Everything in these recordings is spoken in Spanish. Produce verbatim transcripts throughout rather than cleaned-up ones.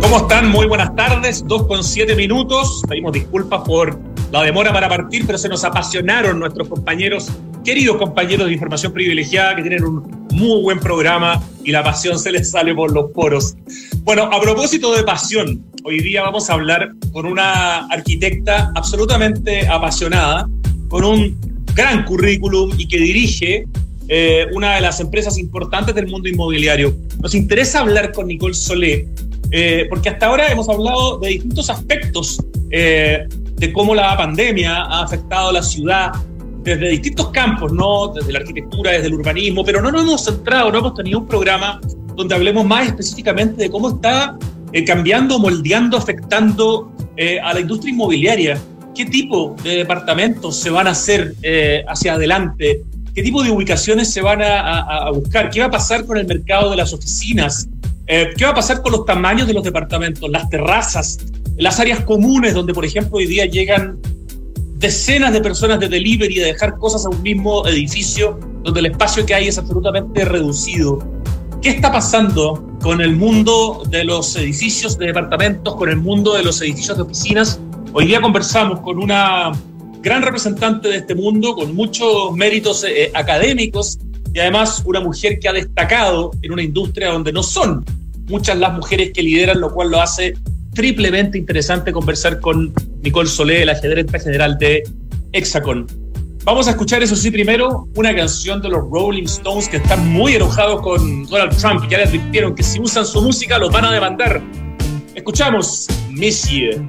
¿Cómo están? Muy buenas tardes, dos con siete minutos. Pedimos disculpas por la demora para partir, pero se nos apasionaron nuestros compañeros, queridos compañeros de Información Privilegiada, que tienen un muy buen programa y la pasión se les sale por los poros. Bueno, a propósito de pasión, hoy día vamos a hablar con una arquitecta absolutamente apasionada, con un gran currículum y que dirige eh, una de las empresas importantes del mundo inmobiliario. Nos interesa hablar con Nicole Solé, Eh, porque hasta ahora hemos hablado de distintos aspectos eh, de cómo la pandemia ha afectado a la ciudad desde distintos campos, ¿no? Desde la arquitectura, desde el urbanismo, pero no nos hemos centrado, no hemos tenido un programa donde hablemos más específicamente de cómo está eh, cambiando, moldeando, afectando eh, a la industria inmobiliaria. ¿Qué tipo de departamentos se van a hacer eh, hacia adelante? ¿Qué tipo de ubicaciones se van a, a, a buscar? ¿Qué va a pasar con el mercado de las oficinas? Eh, ¿Qué va a pasar con los tamaños de los departamentos, las terrazas, las áreas comunes donde, por ejemplo, hoy día llegan decenas de personas de delivery de dejar cosas a un mismo edificio donde el espacio que hay es absolutamente reducido? ¿Qué está pasando con el mundo de los edificios de departamentos, con el mundo de los edificios de oficinas? Hoy día conversamos con una gran representante de este mundo, con muchos méritos eh, académicos y además una mujer que ha destacado en una industria donde no son muchas las mujeres que lideran, lo cual lo hace triplemente interesante conversar con Nicole Solé, la gerente general de Hexacon. Vamos a escuchar, eso sí, primero una canción de los Rolling Stones, que están muy enojados con Donald Trump, y ya le advirtieron que si usan su música los van a demandar. Escuchamos Miss You.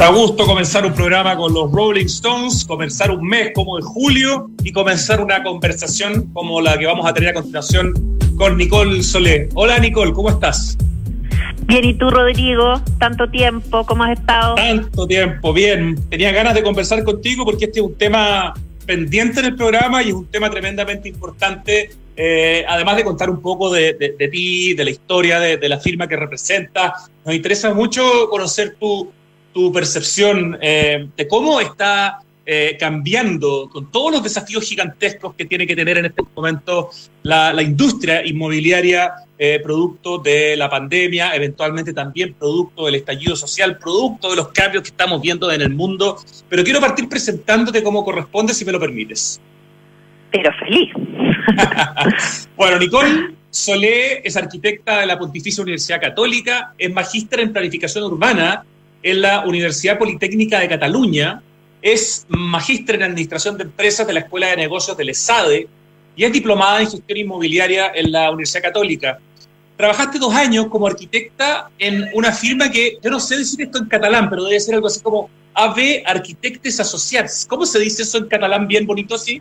da gusto comenzar un programa con los Rolling Stones, comenzar un mes como de julio y comenzar una conversación como la que vamos a tener a continuación con Nicole Solé. Hola Nicole, ¿cómo estás? Bien, ¿y tú, Rodrigo? Tanto tiempo, ¿cómo has estado? Tanto tiempo, bien. Tenía ganas de conversar contigo porque este es un tema pendiente en el programa y es un tema tremendamente importante, eh, además de contar un poco de, de, de ti, de la historia, de, de la firma que representas. Nos interesa mucho conocer tu, tu percepción eh, de cómo está eh, cambiando con todos los desafíos gigantescos que tiene que tener en este momento la, la industria inmobiliaria, eh, producto de la pandemia, eventualmente también producto del estallido social, producto de los cambios que estamos viendo en el mundo. Pero quiero partir presentándote como corresponde, si me lo permites. Pero feliz. Bueno, Nicole Solé es arquitecta de la Pontificia Universidad Católica, es magíster en planificación urbana en la Universidad Politécnica de Cataluña, es magíster en administración de empresas de la Escuela de Negocios del ESADE y es diplomada en gestión inmobiliaria en la Universidad Católica. Trabajaste dos años como arquitecta en una firma que, yo no sé decir esto en catalán, pero debe ser algo así como A B Arquitectes Associats. ¿Cómo se dice eso en catalán bien bonito así?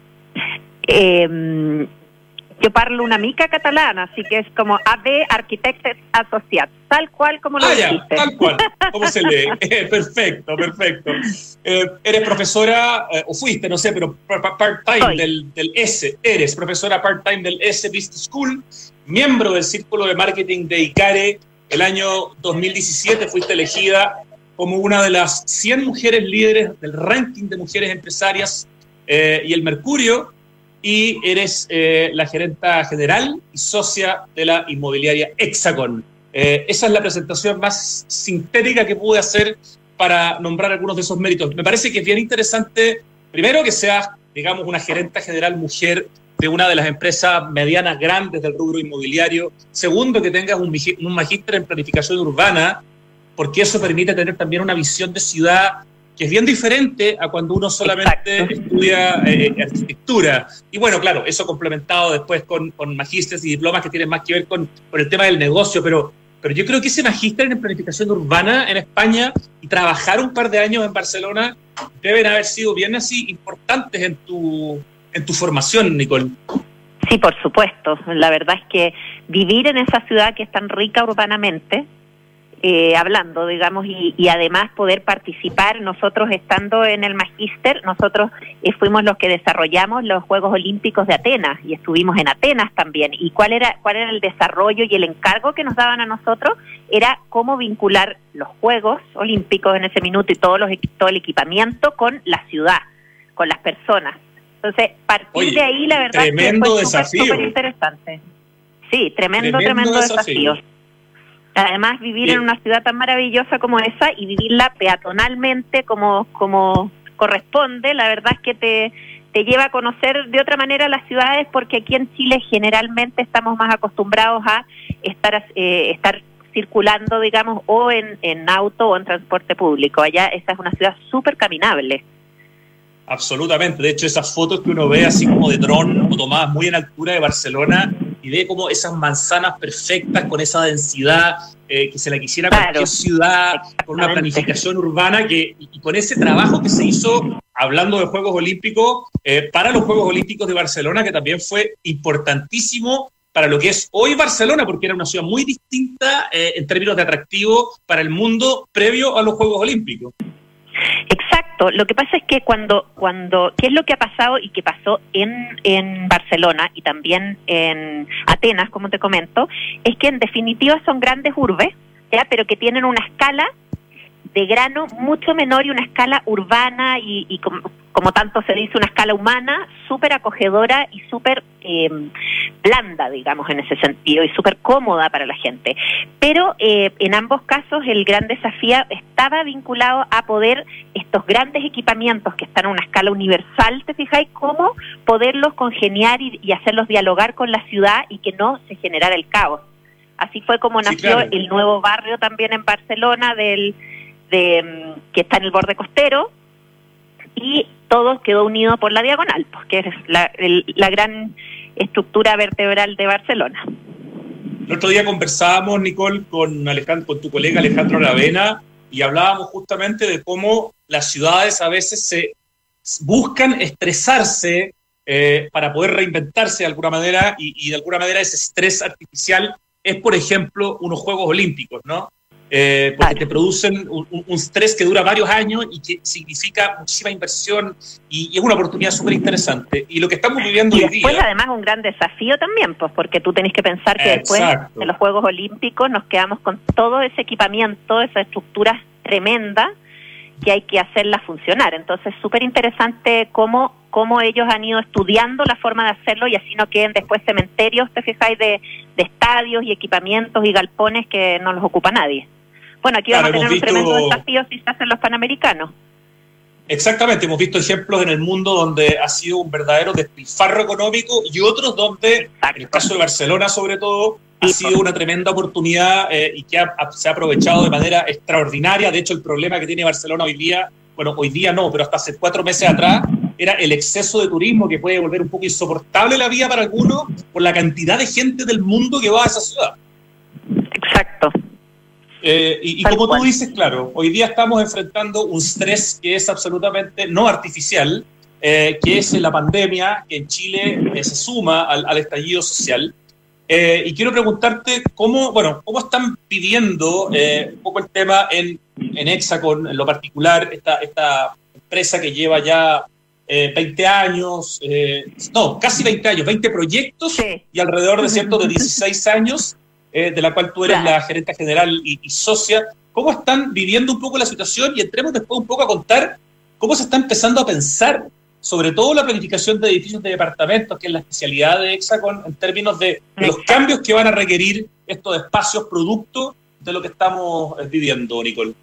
Eh, yo parlo una mica catalana, así que es como A B Arquitectes Associats, tal cual como lo ah, dijiste. Ya, tal cual, ¿cómo se lee? Eh, perfecto, perfecto. Eh, eres profesora, eh, o fuiste, no sé, pero part-time del, del S, eres profesora part-time del S Business School, miembro del Círculo de Marketing de ICARE. El año dos mil diecisiete fuiste elegida como una de las cien mujeres líderes del ranking de mujeres empresarias eh, y el Mercurio, y eres eh, la gerenta general y socia de la inmobiliaria Hexacon. Eh, esa es la presentación más sintética que pude hacer para nombrar algunos de esos méritos. Me parece que es bien interesante, primero, que seas, digamos, una gerenta general mujer de una de las empresas medianas grandes del rubro inmobiliario. Segundo, que tengas un, un magíster en planificación urbana, porque eso permite tener también una visión de ciudad que es bien diferente a cuando uno solamente Exacto. estudia eh, arquitectura. Y bueno, claro, eso complementado después con, con magísteres y diplomas que tienen más que ver con, con el tema del negocio, pero, pero yo creo que ese magíster en planificación urbana en España y trabajar un par de años en Barcelona deben haber sido bien así importantes en tu, en tu formación, Nicole. Sí, por supuesto. La verdad es que vivir en esa ciudad que es tan rica urbanamente, Eh, hablando, digamos, y, y además poder participar, nosotros estando en el magíster, nosotros eh, fuimos los que desarrollamos los Juegos Olímpicos de Atenas y estuvimos en Atenas también. ¿Y cuál era cuál era el desarrollo y el encargo que nos daban a nosotros? Era cómo vincular los Juegos Olímpicos en ese minuto y todos los, todo el equipamiento con la ciudad, con las personas. Entonces, partir Oye, de ahí, la verdad, tremendo es que fue desafío. súper interesante. Sí, tremendo, tremendo, tremendo desafío. desafío. Además, vivir Bien. en una ciudad tan maravillosa como esa y vivirla peatonalmente como, como corresponde, la verdad es que te, te lleva a conocer de otra manera las ciudades, porque aquí en Chile generalmente estamos más acostumbrados a estar, eh, estar circulando, digamos, o en, en auto o en transporte público. Allá esa es una ciudad súper caminable. Absolutamente. De hecho, esas fotos que uno ve así como de dron o tomadas muy en altura de Barcelona y ve como esas manzanas perfectas con esa densidad eh, que se la quisiera claro, cualquier ciudad, con una planificación urbana que, y con ese trabajo que se hizo, hablando de Juegos Olímpicos, eh, para los Juegos Olímpicos de Barcelona, que también fue importantísimo para lo que es hoy Barcelona, porque era una ciudad muy distinta eh, en términos de atractivo para el mundo previo a los Juegos Olímpicos. Exacto. Lo que pasa es que cuando, cuando, ¿qué es lo que ha pasado y que pasó en, en Barcelona y también en Atenas, como te comento? Es que en definitiva son grandes urbes, ¿ya? Pero que tienen una escala de grano mucho menor y una escala urbana y, y como, como tanto se dice, una escala humana súper acogedora y súper eh, blanda, digamos, en ese sentido, y súper cómoda para la gente. Pero eh, en ambos casos el gran desafío estaba vinculado a poder estos grandes equipamientos que están a una escala universal, ¿te fijáis? Cómo poderlos congeniar y, y hacerlos dialogar con la ciudad y que no se generara el caos. Así fue como nació sí, claro. el nuevo barrio también en Barcelona del de que está en el borde costero, y todo quedó unido por la diagonal, pues, que es la, el, la gran estructura vertebral de Barcelona. El otro día conversábamos, Nicole, con Alejandro, con tu colega Alejandro Aravena, y hablábamos justamente de cómo las ciudades a veces se buscan estresarse eh, para poder reinventarse de alguna manera, y, y de alguna manera ese estrés artificial es, por ejemplo, unos Juegos Olímpicos, ¿no? Eh, porque te producen un, un estrés que dura varios años y que significa muchísima inversión, y, y es una oportunidad súper interesante. Y lo que estamos viviendo y hoy después, día... además, un gran desafío también, pues porque tú tenés que pensar que después Exacto. de los Juegos Olímpicos nos quedamos con todo ese equipamiento, esa estructura tremenda que hay que hacerla funcionar. Entonces, súper interesante cómo, cómo ellos han ido estudiando la forma de hacerlo, y así no queden después cementerios, te fijáis, de, de estadios y equipamientos y galpones que no los ocupa nadie. Bueno, aquí Claro, vamos a tener un visto... tremendo desafío si se hacen los Panamericanos. Exactamente, hemos visto ejemplos en el mundo donde ha sido un verdadero despilfarro económico, y otros donde, Exacto. en el caso de Barcelona sobre todo, ha Sí, sido una tremenda oportunidad eh, y que ha, ha, se ha aprovechado de manera extraordinaria. De hecho, el problema que tiene Barcelona hoy día, bueno, hoy día no, pero hasta hace cuatro meses atrás, era el exceso de turismo, que puede volver un poco insoportable la vida para algunos por la cantidad de gente del mundo que va a esa ciudad. Exacto. Eh, y y como tú dices, claro, hoy día estamos enfrentando un estrés que es absolutamente no artificial, eh, que es la pandemia, que en Chile eh, se suma al, al estallido social. Eh, y quiero preguntarte cómo, bueno, cómo están pidiendo eh, un poco el tema en, en Hexacon, en lo particular, esta, esta empresa que lleva ya eh, veinte años, eh, no, casi veinte años, veinte proyectos, sí, y alrededor de, ¿cierto?, de dieciséis años, Eh, de la cual tú eres, claro, la gerente general y, y socia. ¿Cómo están viviendo un poco la situación? Y entremos después un poco a contar cómo se está empezando a pensar, sobre todo la planificación de edificios de departamentos, que es la especialidad de Hexacon, en términos de, de los cambios que van a requerir estos espacios producto de lo que estamos viviendo, Nicole.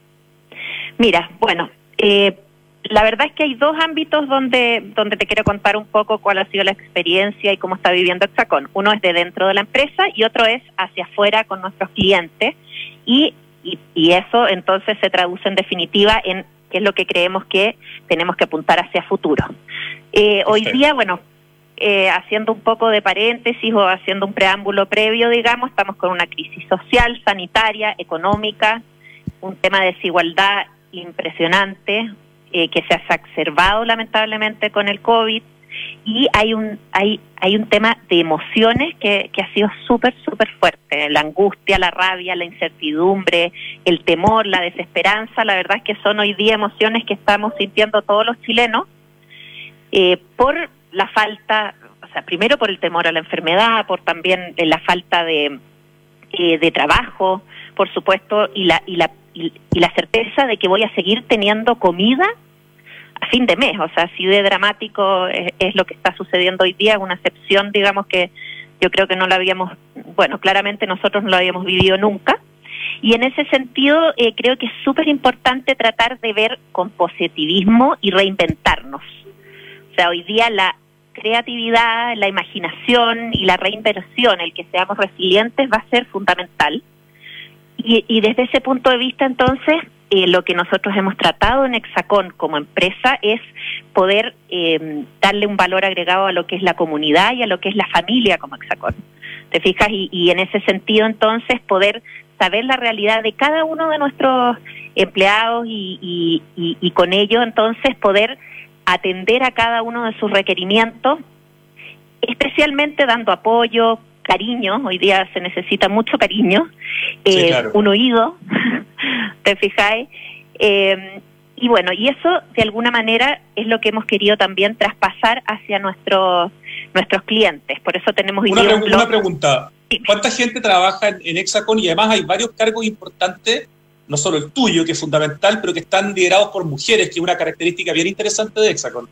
Mira, bueno, eh, la verdad es que hay dos ámbitos donde, donde te quiero contar un poco cuál ha sido la experiencia y cómo está viviendo Hexacon. Uno es de dentro de la empresa y otro es hacia afuera con nuestros clientes, y, y, y eso entonces se traduce en definitiva en qué es lo que creemos que tenemos que apuntar hacia futuro. Eh, hoy día, bueno, eh, haciendo un poco de paréntesis o haciendo un preámbulo previo, digamos, estamos con una crisis social, sanitaria, económica, un tema de desigualdad impresionante, Eh, que se ha exacerbado lamentablemente con el COVID, y hay un hay hay un tema de emociones que, que ha sido súper, súper fuerte. La angustia, la rabia, la incertidumbre, el temor, la desesperanza, la verdad es que son hoy día emociones que estamos sintiendo todos los chilenos, eh, por la falta, o sea, primero por el temor a la enfermedad, por también la falta de, eh, de trabajo, por supuesto, y la, y la y, y la certeza de que voy a seguir teniendo comida a fin de mes. O sea, así de dramático es, es lo que está sucediendo hoy día, una excepción, digamos, que yo creo que no la habíamos, bueno, claramente nosotros no lo habíamos vivido nunca, y en ese sentido eh, creo que es súper importante tratar de ver con positivismo y reinventarnos. O sea, hoy día la creatividad, la imaginación y la reinversión, el que seamos resilientes, va a ser fundamental. Y, y desde ese punto de vista, entonces, eh, lo que nosotros hemos tratado en Hexacon como empresa es poder eh, darle un valor agregado a lo que es la comunidad y a lo que es la familia como Hexacon. ¿Te fijas? Y, y en ese sentido, entonces, poder saber la realidad de cada uno de nuestros empleados y, y, y, y con ello, entonces, poder atender a cada uno de sus requerimientos, especialmente dando apoyo, cariño. Hoy día se necesita mucho cariño, eh, sí, claro, un oído, ¿te fijáis? Eh, y bueno, y eso de alguna manera es lo que hemos querido también traspasar hacia nuestros nuestros clientes. Por eso tenemos... Una, pre- un una pregunta, ¿cuánta gente trabaja en, en Hexacon? Y además hay varios cargos importantes, no solo el tuyo, que es fundamental, pero que están liderados por mujeres, que es una característica bien interesante de Hexacon.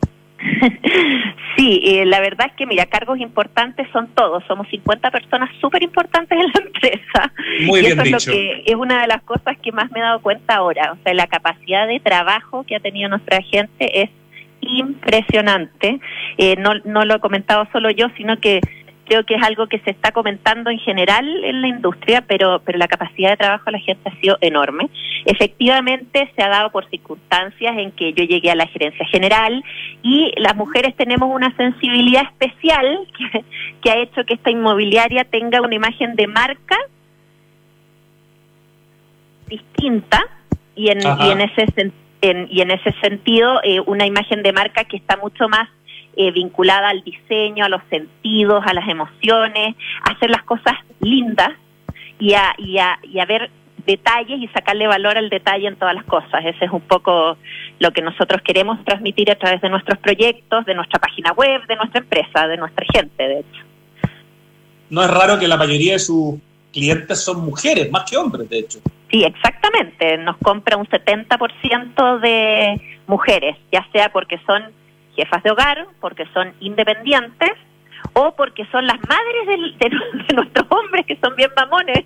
Sí, eh, la verdad es que, mira, cargos importantes son todos. Somos cincuenta personas súper importantes en la empresa. Muy y bien eso dicho. Es, lo que es una de las cosas que más me he dado cuenta ahora. O sea, la capacidad de trabajo que ha tenido nuestra gente es impresionante. Eh, no, no lo he comentado solo yo, sino que creo que es algo que se está comentando en general en la industria, pero pero la capacidad de trabajo de la gente ha sido enorme. Efectivamente, se ha dado por circunstancias en que yo llegué a la gerencia general y las mujeres tenemos una sensibilidad especial que, que ha hecho que esta inmobiliaria tenga una imagen de marca distinta y en, y en ese en, y en ese sentido eh, una imagen de marca que está mucho más eh, vinculada al diseño, a los sentidos, a las emociones, a hacer las cosas lindas y a, y a, y a ver detalles y sacarle valor al detalle en todas las cosas. Ese es un poco lo que nosotros queremos transmitir a través de nuestros proyectos, de nuestra página web, de nuestra empresa, de nuestra gente, de hecho. No es raro que la mayoría de sus clientes son mujeres, más que hombres, de hecho. Sí, exactamente. Nos compra un setenta por ciento de mujeres, ya sea porque son jefas de hogar, porque son independientes o porque son las madres de, de, de nuestros hombres, que son bien mamones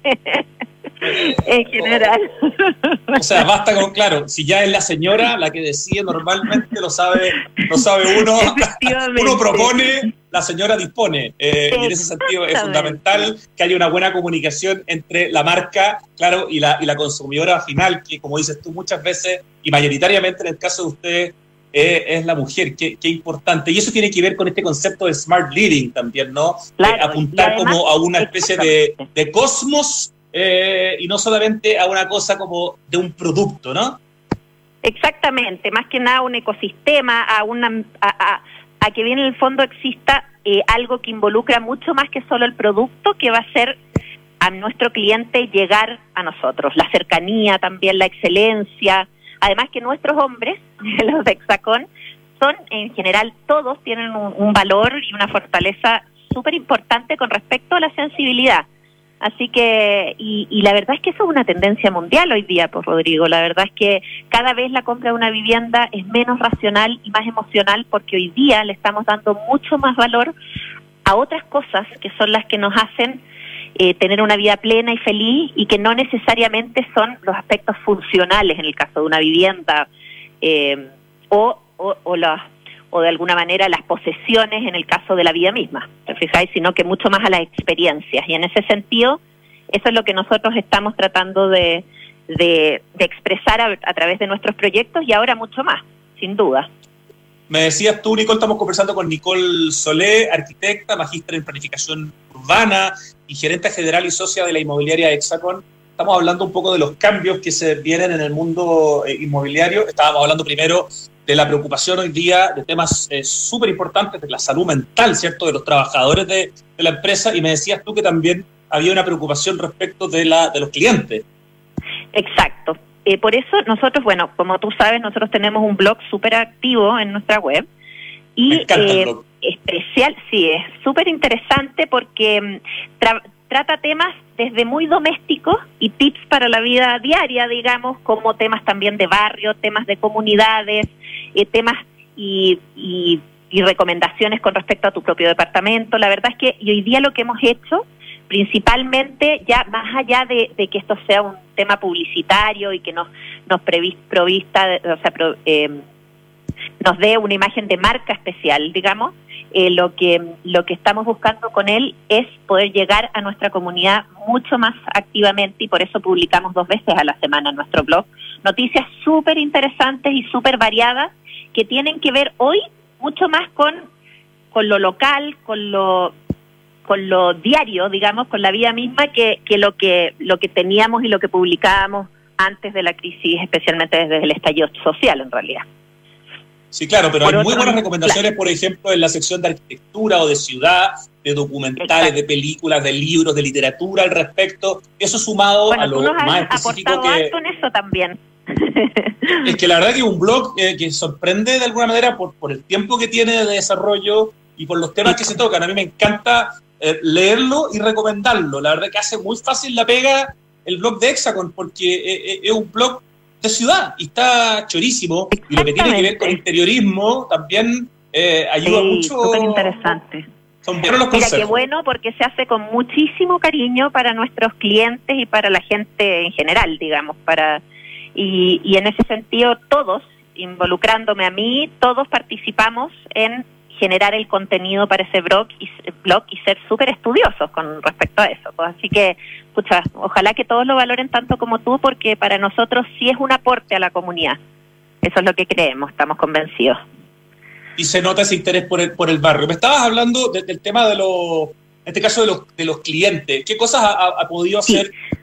en general. O, o sea, basta con, claro, si ya es la señora la que decide, normalmente lo sabe, lo sabe uno, uno propone, la señora dispone, eh, y en ese sentido es fundamental que haya una buena comunicación entre la marca, claro, y la, y la consumidora final, que como dices tú muchas veces, y mayoritariamente en el caso de ustedes, eh, es la mujer. Qué, qué importante. Y eso tiene que ver con este concepto de smart living también, ¿no? Claro, eh, apuntar además, como a una especie de, de cosmos, eh, y no solamente a una cosa como de un producto, ¿no? Exactamente, más que nada un ecosistema, a una a, a, a que bien en el fondo exista eh, algo que involucra mucho más que solo el producto, que va a ser a nuestro cliente llegar a nosotros, la cercanía también, la excelencia. Además que nuestros hombres, los de Hexacón, son en general, todos tienen un, un valor y una fortaleza súper importante con respecto a la sensibilidad. Así que, y, y la verdad es que eso es una tendencia mundial hoy día, pues Rodrigo, la verdad es que cada vez la compra de una vivienda es menos racional y más emocional, porque hoy día le estamos dando mucho más valor a otras cosas que son las que nos hacen eh, tener una vida plena y feliz, y que no necesariamente son los aspectos funcionales en el caso de una vivienda, eh, o, o, o las o de alguna manera las posesiones en el caso de la vida misma, ¿te fijáis? Sino que mucho más a las experiencias, y en ese sentido eso es lo que nosotros estamos tratando de, de, de expresar a, a través de nuestros proyectos, y ahora mucho más, sin duda. Me decías tú, Nicole, estamos conversando con Nicole Solé, arquitecta, magíster en planificación urbana y gerente general y socia de la inmobiliaria Hexacón. Estamos hablando un poco de los cambios que se vienen en el mundo eh, inmobiliario. Estábamos hablando primero de la preocupación hoy día de temas eh, súper importantes, de la salud mental, ¿cierto?, de los trabajadores de, de la empresa, y me decías tú que también había una preocupación respecto de, la, de los clientes. Exacto. Eh, por eso nosotros, bueno, como tú sabes, nosotros tenemos un blog súper activo en nuestra web. Y, me encanta eh, el blog. Especial, sí, es súper interesante porque tra- trata temas desde muy domésticos y tips para la vida diaria, digamos, como temas también de barrio, temas de comunidades, eh, temas y, y, y recomendaciones con respecto a tu propio departamento. La verdad es que y hoy día lo que hemos hecho, principalmente, ya más allá de, de que esto sea un tema publicitario y que nos, nos previs, provista, o sea, pro, eh, nos dé una imagen de marca especial, digamos, eh, lo que lo que estamos buscando con él es poder llegar a nuestra comunidad mucho más activamente, y por eso publicamos dos veces a la semana en nuestro blog noticias súper interesantes y súper variadas que tienen que ver hoy mucho más con, con lo local, con lo con lo diario, digamos, con la vida misma, que, que lo que lo que teníamos y lo que publicábamos antes de la crisis, especialmente desde el estallido social, en realidad. Sí, claro, pero por hay otro, muy buenas recomendaciones, claro. por ejemplo, en la sección de arquitectura o de ciudad, de documentales, Exacto. de películas, de libros, de literatura al respecto. Eso sumado bueno, a lo más específico que... harto en eso también. Es que la verdad que es un blog eh, que sorprende de alguna manera por, por el tiempo que tiene de desarrollo y por los temas que se tocan. A mí me encanta eh, leerlo y recomendarlo. La verdad que hace muy fácil la pega el blog de Hexacón, porque eh, es un blog de ciudad y está chorísimo, y lo que tiene que ver con interiorismo también eh, ayuda sí, mucho. Súper interesante. Son buenos los Mira, consejos. qué bueno, porque se hace con muchísimo cariño para nuestros clientes y para la gente en general, digamos, para y, y en ese sentido todos, involucrándome a mí, todos participamos en generar el contenido para ese blog y, blog y ser súper estudiosos con respecto a eso. Pues así que, escucha, ojalá que todos lo valoren tanto como tú, porque para nosotros sí es un aporte a la comunidad. Eso es lo que creemos, estamos convencidos. Y se nota ese interés por el, por el barrio. Me estabas hablando de, del tema de los, en este caso de los, de los clientes. ¿Qué cosas ha, ha podido hacer sí.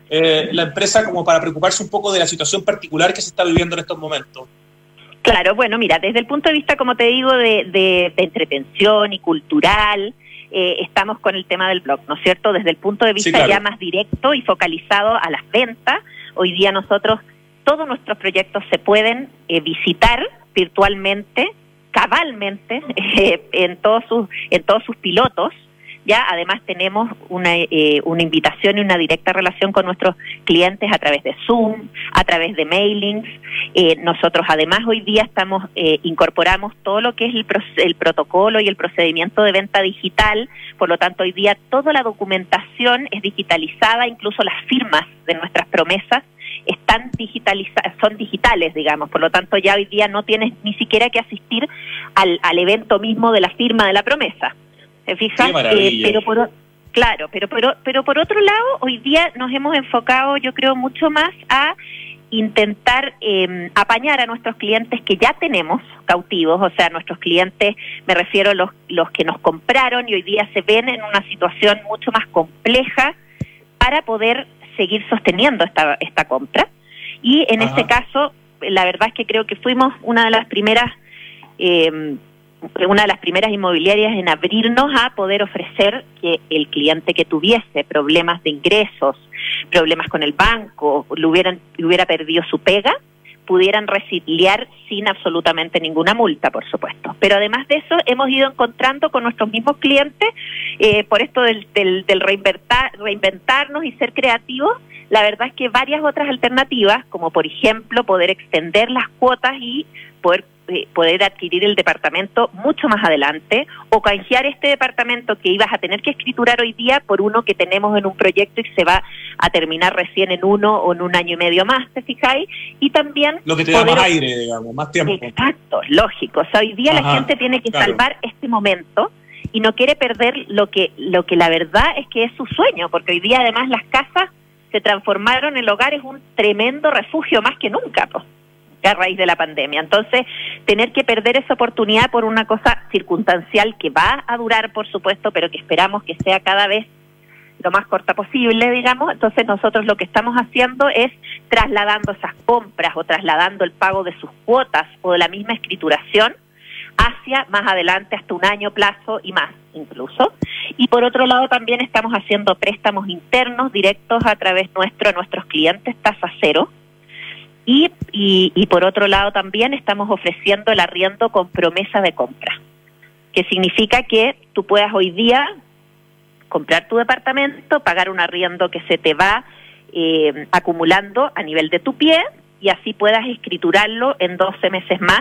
eh, la empresa como para preocuparse un poco de la situación particular que se está viviendo en estos momentos? Claro, bueno, mira, desde el punto de vista, como te digo, de, de, de entretención y cultural, eh, estamos con el tema del blog, ¿no es cierto? Desde el punto de vista sí, claro. ya más directo y focalizado a las ventas, hoy día nosotros, todos nuestros proyectos se pueden eh, visitar virtualmente, cabalmente, eh, en todos sus, en todos sus pilotos. Ya además tenemos una, eh, una invitación y una directa relación con nuestros clientes a través de Zoom, a través de mailings. Eh, nosotros además hoy día estamos eh, incorporamos todo lo que es el, pro el protocolo y el procedimiento de venta digital. Por lo tanto, hoy día toda la documentación es digitalizada, incluso las firmas de nuestras promesas están digitalizadas, son digitales, digamos. Por lo tanto, ya hoy día no tienes ni siquiera que asistir al, al evento mismo de la firma de la promesa. ¿Te fijas? Eh, pero por, claro, pero, pero, pero por otro lado, hoy día nos hemos enfocado, yo creo, mucho más a intentar eh, apañar a nuestros clientes que ya tenemos cautivos, o sea, nuestros clientes, me refiero a los, los que nos compraron y hoy día se ven en una situación mucho más compleja para poder seguir sosteniendo esta, esta compra. Y en Ajá. este caso, la verdad es que creo que fuimos una de las primeras... Eh, una de las primeras inmobiliarias en abrirnos a poder ofrecer que el cliente que tuviese problemas de ingresos, problemas con el banco, le hubieran, hubiera perdido su pega, pudieran resiliar sin absolutamente ninguna multa, por supuesto. Pero además de eso, hemos ido encontrando con nuestros mismos clientes, eh, por esto del, del, del reinventar, reinventarnos y ser creativos, la verdad es que varias otras alternativas, como por ejemplo poder extender las cuotas y poder eh, poder adquirir el departamento mucho más adelante, o canjear este departamento que ibas a tener que escriturar hoy día por uno que tenemos en un proyecto y se va a terminar recién en uno o en un año y medio más, ¿te fijáis? Y también... Lo que te da más aire, digamos, más tiempo. Exacto, lógico. O sea, hoy día Ajá, la gente tiene que claro. salvar este momento y no quiere perder lo que, lo que la verdad es que es su sueño, porque hoy día además las casas se transformaron en hogares un tremendo refugio más que nunca, pues, a raíz de la pandemia. Entonces, tener que perder esa oportunidad por una cosa circunstancial que va a durar, por supuesto, pero que esperamos que sea cada vez lo más corta posible, digamos. Entonces, nosotros lo que estamos haciendo es trasladando esas compras o trasladando el pago de sus cuotas o de la misma escrituración hacia más adelante, hasta un año plazo y más incluso. Y por otro lado también estamos haciendo préstamos internos directos a través nuestro, a nuestros clientes, tasa cero. Y, y, y por otro lado también estamos ofreciendo el arriendo con promesa de compra, que significa que tú puedas hoy día comprar tu departamento, pagar un arriendo que se te va eh, acumulando a nivel de tu pie y así puedas escriturarlo en doce meses más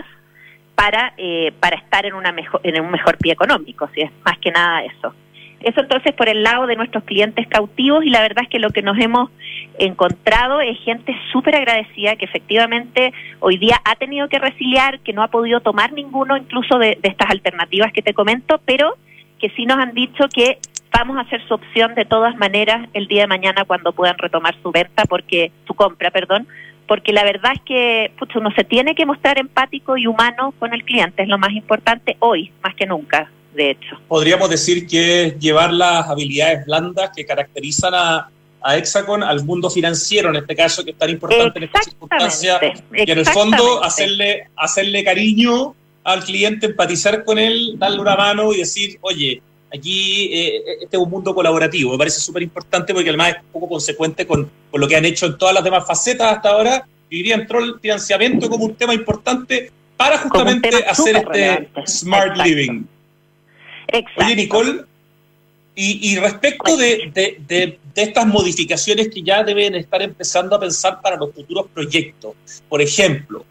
para eh, para estar en una mejor en un mejor pie económico, si es más que nada eso. Eso entonces por el lado de nuestros clientes cautivos, y la verdad es que lo que nos hemos encontrado es gente súper agradecida que efectivamente hoy día ha tenido que resiliar, que no ha podido tomar ninguno incluso de, de estas alternativas que te comento, pero que sí nos han dicho que vamos a hacer su opción de todas maneras el día de mañana cuando puedan retomar su venta, porque su compra, perdón, porque la verdad es que pucha, uno se tiene que mostrar empático y humano con el cliente, es lo más importante hoy, más que nunca, de hecho. Podríamos decir que es llevar las habilidades blandas que caracterizan a, a Hexacon al mundo financiero, en este caso, que es tan importante en esta circunstancia, y en el fondo hacerle, hacerle cariño al cliente, empatizar con él, darle una mano y decir, oye, aquí eh, este es un mundo colaborativo. Me parece súper importante porque además es un poco consecuente con, con lo que han hecho en todas las demás facetas hasta ahora. Y diría, entró el financiamiento como un tema importante para justamente hacer este relevante. Smart Exacto. Living. Exacto. Oye, Nicole, y, y respecto de, de, de, de estas modificaciones que ya deben estar empezando a pensar para los futuros proyectos, por ejemplo,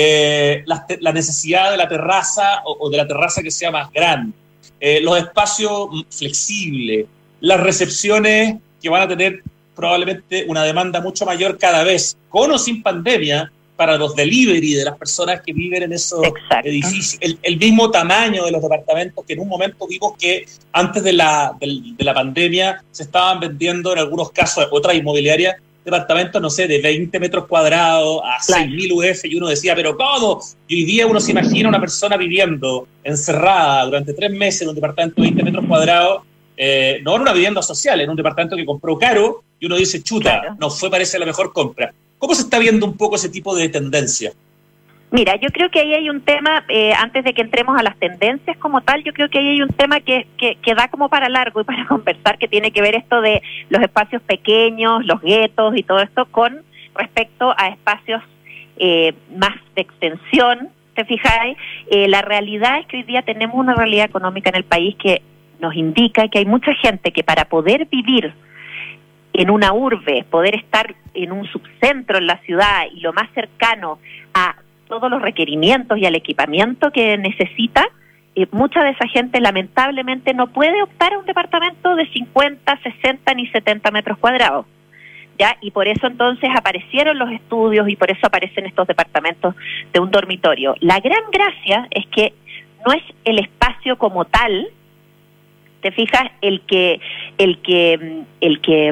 eh, la, la necesidad de la terraza o, o de la terraza que sea más grande, eh, los espacios flexibles, las recepciones que van a tener probablemente una demanda mucho mayor cada vez, con o sin pandemia, para los delivery de las personas que viven en esos Exacto. edificios, el, el mismo tamaño de los departamentos que en un momento vimos que antes de la, de, de la pandemia se estaban vendiendo en algunos casos, otras inmobiliarias, departamentos, no sé, de veinte metros cuadrados a claro. seis mil U F, y uno decía, pero ¿cómo? Y hoy día uno se imagina una persona viviendo encerrada durante tres meses en un departamento de veinte metros cuadrados, eh, no en una vivienda social, en un departamento que compró caro y uno dice, chuta, claro. no fue, parece la mejor compra. ¿Cómo se está viendo un poco ese tipo de tendencia? Mira, yo creo que ahí hay un tema, eh, antes de que entremos a las tendencias como tal, yo creo que ahí hay un tema que, que, que da como para largo y para conversar, que tiene que ver esto de los espacios pequeños, los guetos y todo esto, con respecto a espacios eh, más de extensión. ¿Te fijáis? Eh, la realidad es que hoy día tenemos una realidad económica en el país que nos indica que hay mucha gente que para poder vivir en una urbe, poder estar en un subcentro en la ciudad y lo más cercano a todos los requerimientos y al equipamiento que necesita, eh, mucha de esa gente lamentablemente no puede optar a un departamento de cincuenta, sesenta ni setenta metros cuadrados. ¿Ya? Y por eso entonces aparecieron los estudios y por eso aparecen estos departamentos de un dormitorio. La gran gracia es que no es el espacio como tal, te fijas, el que, el que, el que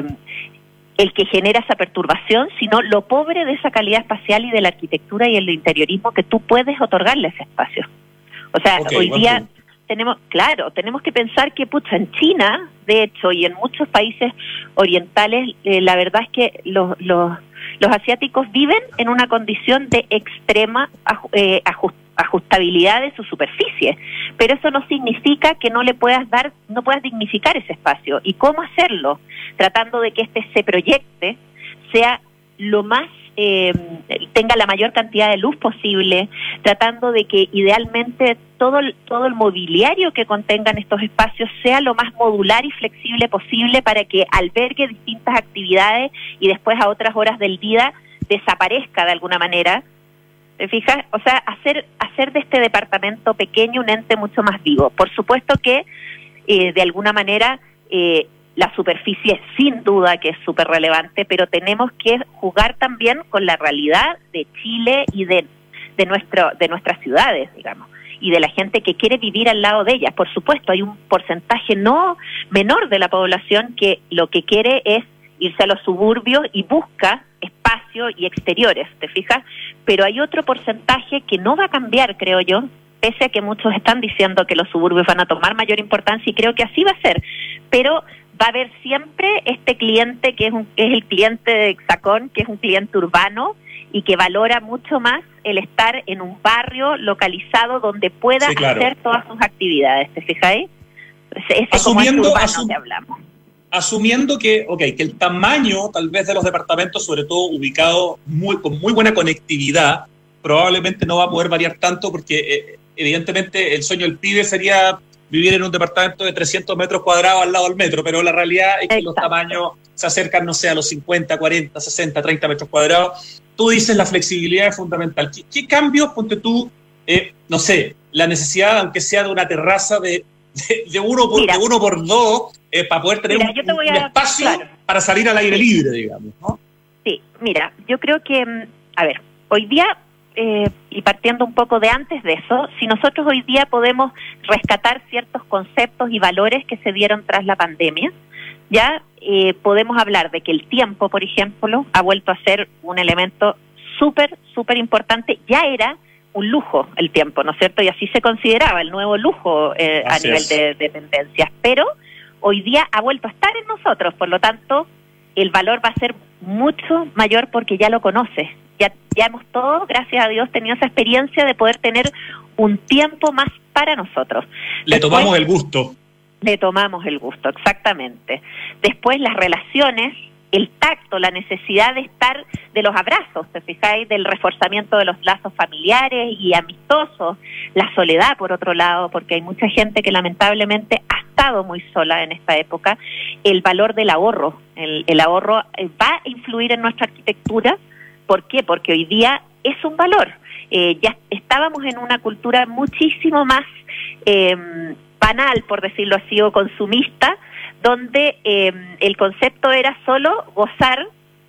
el que genera esa perturbación, sino lo pobre de esa calidad espacial y de la arquitectura y el interiorismo que tú puedes otorgarle a ese espacio. O sea, okay, hoy día punto. tenemos, claro, tenemos que pensar que, pucha, en China, de hecho, y en muchos países orientales, eh, la verdad es que los, los, los asiáticos viven en una condición de extrema eh, ajust, ajustabilidad de su superficie, pero eso no significa que no le puedas dar, no puedas dignificar ese espacio. ¿Y cómo hacerlo? Tratando de que este se proyecte, sea lo más, eh, tenga la mayor cantidad de luz posible, tratando de que idealmente todo el, todo el mobiliario que contengan estos espacios sea lo más modular y flexible posible para que albergue distintas actividades y después a otras horas del día desaparezca de alguna manera. ¿Te fijas? O sea, hacer hacer de este departamento pequeño un ente mucho más vivo. Por supuesto que, eh, de alguna manera, eh, la superficie sin duda que es súper relevante, pero tenemos que jugar también con la realidad de Chile y de, de, nuestro, de nuestras ciudades, digamos, y de la gente que quiere vivir al lado de ellas. Por supuesto, hay un porcentaje no menor de la población que lo que quiere es irse a los suburbios y busca espacio y exteriores, ¿te fijas? Pero hay otro porcentaje que no va a cambiar, creo yo, pese a que muchos están diciendo que los suburbios van a tomar mayor importancia, y creo que así va a ser, pero va a haber siempre este cliente que es, un, que es el cliente de Hexacón, que es un cliente urbano y que valora mucho más el estar en un barrio localizado donde pueda sí, claro. hacer todas sus actividades, ¿te fijáis? Ese asumiendo, como urbano asum que hablamos. Asumiendo que, okay, que el tamaño tal vez de los departamentos, sobre todo ubicados muy, con muy buena conectividad, probablemente no va a poder variar tanto porque eh, evidentemente el sueño del pibe sería vivir en un departamento de trescientos metros cuadrados al lado del metro, pero la realidad es que Exacto. los tamaños se acercan, no sé, a los cincuenta, cuarenta, sesenta, treinta metros cuadrados. Tú dices la flexibilidad es fundamental. ¿Qué, qué cambios, ponte tú, eh, no sé, la necesidad, aunque sea de una terraza de, de, de, uno, por, de uno por dos, eh, para poder tener mira, un, un a, espacio claro. para salir al aire libre, digamos, ¿no? Sí, mira, yo creo que, a ver, hoy día, eh, y partiendo un poco de antes de eso, si nosotros hoy día podemos rescatar ciertos conceptos y valores que se dieron tras la pandemia, ya eh, podemos hablar de que el tiempo, por ejemplo, ha vuelto a ser un elemento súper, súper importante. Ya era un lujo el tiempo, ¿no es cierto? Y así se consideraba el nuevo lujo eh, a nivel de, de tendencias, pero hoy día ha vuelto a estar en nosotros, por lo tanto, el valor va a ser mucho mayor porque ya lo conoces. Ya, ya hemos todos, gracias a Dios, tenido esa experiencia de poder tener un tiempo más para nosotros. Le Después, tomamos el gusto. Le tomamos el gusto, exactamente. Después las relaciones, el tacto, la necesidad de estar, de los abrazos, ¿te fijáis? Del reforzamiento de los lazos familiares y amistosos, la soledad por otro lado, porque hay mucha gente que lamentablemente ha estado muy sola en esta época, el valor del ahorro, el, el ahorro va a influir en nuestra arquitectura. ¿Por qué? Porque hoy día es un valor. Eh, ya estábamos en una cultura muchísimo más eh, banal, por decirlo así, o consumista, donde eh, el concepto era solo gozar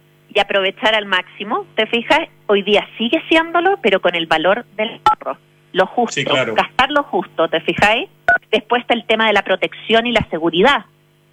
y aprovechar al máximo. ¿Te fijas? Hoy día sigue siéndolo, pero con el valor del ahorro, lo justo, sí, claro. gastar lo justo, ¿te fijáis? Después está el tema de la protección y la seguridad,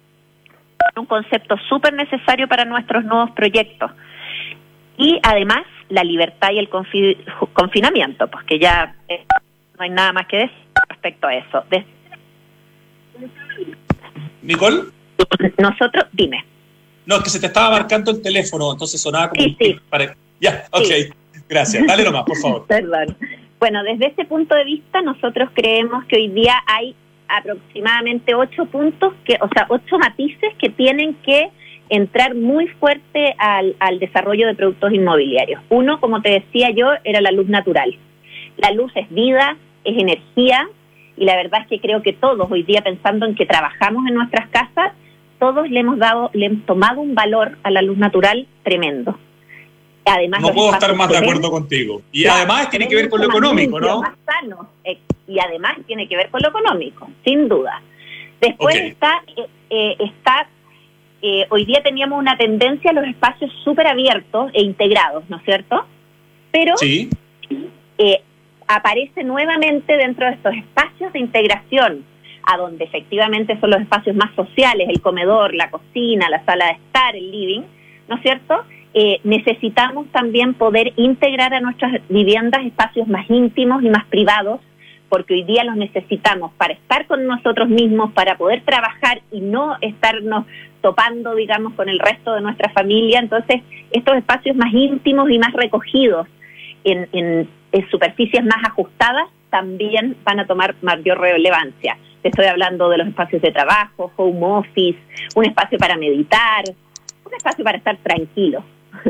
un concepto súper necesario para nuestros nuevos proyectos. Y además la libertad y el confi confinamiento, pues que ya eh, no hay nada más que decir respecto a eso. De ¿Nicole? Nosotros, dime. No, es que se te estaba marcando el teléfono, entonces sonaba como... Sí, sí. Para... Ya, ok, sí. Gracias. Dale nomás, por favor. Perdón. Bueno, desde ese punto de vista, nosotros creemos que hoy día hay aproximadamente ocho puntos, que, o sea, ocho matices que tienen que entrar muy fuerte al, al desarrollo de productos inmobiliarios. Uno, como te decía yo, era la luz natural. La luz es vida, es energía, y la verdad es que creo que todos hoy día, pensando en que trabajamos en nuestras casas, todos le hemos dado, le hemos tomado un valor a la luz natural tremendo. Además, no puedo estar más de acuerdo contigo. Y claro, además tiene que ver con lo económico, ¿no? Más sano, eh, y además tiene que ver con lo económico, sin duda. Después okay. está, eh, está eh, hoy día teníamos una tendencia a los espacios súper abiertos e integrados, ¿no es cierto? Pero sí. eh, aparece nuevamente dentro de estos espacios de integración, a donde efectivamente son los espacios más sociales, el comedor, la cocina, la sala de estar, el living, ¿no es cierto?, Eh, necesitamos también poder integrar a nuestras viviendas espacios más íntimos y más privados, porque hoy día los necesitamos para estar con nosotros mismos, para poder trabajar y no estarnos topando, digamos, con el resto de nuestra familia. Entonces, estos espacios más íntimos y más recogidos en, en, en superficies más ajustadas también van a tomar mayor relevancia. Te estoy hablando de los espacios de trabajo, home office, un espacio para meditar, un espacio para estar tranquilo.